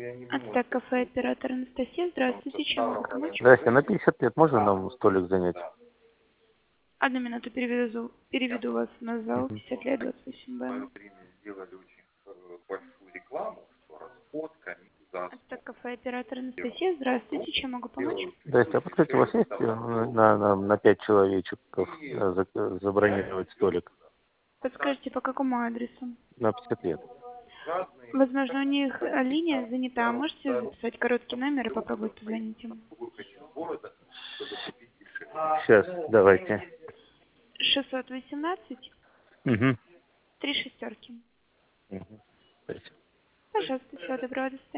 Ацтек кафе, оператор Анастасия. Здравствуйте, чем могу помочь? Здрасте, на 50 лет можно нам столик занять? Одну минуту переведу вас на зал Мгм. 50 лет 28Б. Ацтек кафе, оператор Анастасия. Здравствуйте, чем могу помочь? Здрасте, а подскажите, у вас есть на 5 человечков забронировать столик Подскажите, по какому адресу? на 50 лет? Возможно, у них линия занята. Можете записать короткий номер и попробовать позвонить им? Сейчас, давайте. 618 Угу. 3 шестерки. Угу. Пожалуйста, всего доброго, до свидания.